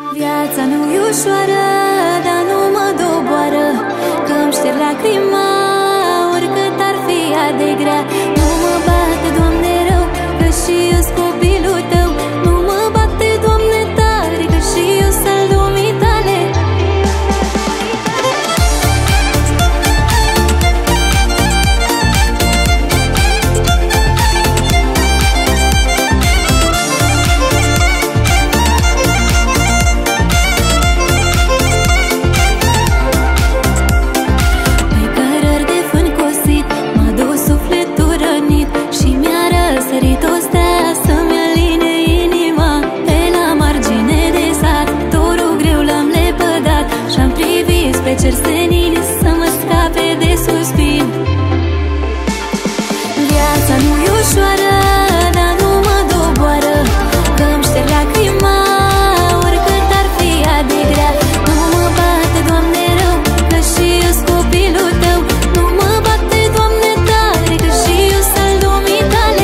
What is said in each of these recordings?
Viața nu-i ușoară, dar nu mă doboară, că-mi șterg lacrima, oricât ar fi ea de grea. Nu mă bate, Doamne, rău, că și eu-s copilul Tău. Nu mă bate, Doamne, tare, că și eu sunt lumii Tale. Sărit o stea să-mi aline inima, pe la margine de sat, dorul greu l-am lepădat și-am privit spre cer senin să mă scape de suspin. Viața nu-i ușoară, dar nu mă doboară, că-mi șterg lacrima, oricât ar fi ea de grea. Nu mă bate, Doamne, rău, că și eu-s copilul Tău. Nu mă bate, Doamne, tare, că și eu sunt lumii Tale.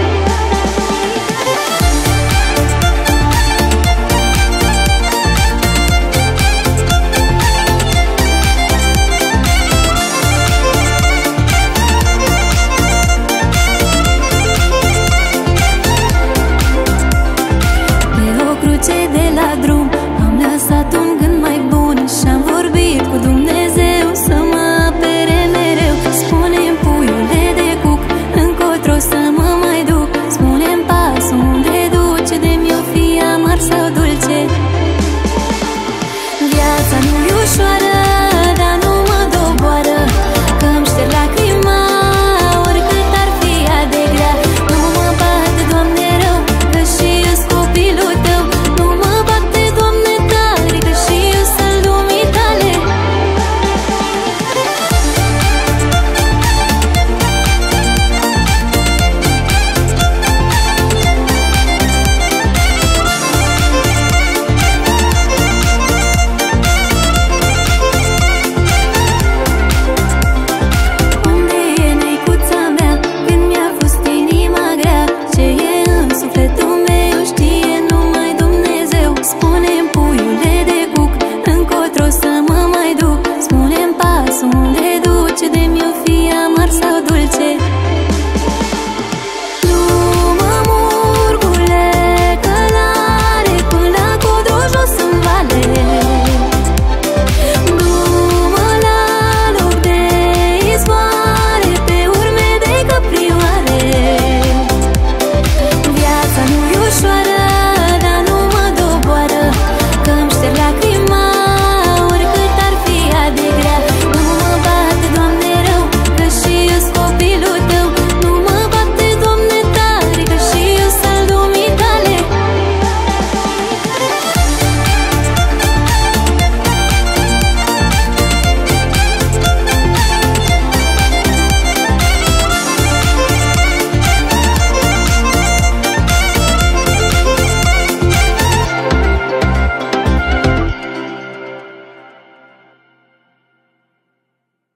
De la drum am lăsat un gând mai bun și-am vorbit cu Dumnezeu să mă apere mereu. Spune-mi, puiule de cuc, încotro să mă mai duc. Spune-mi, pasul unde duce, de-mi-o fi amar sau dulce. Viața nu-i ușoară,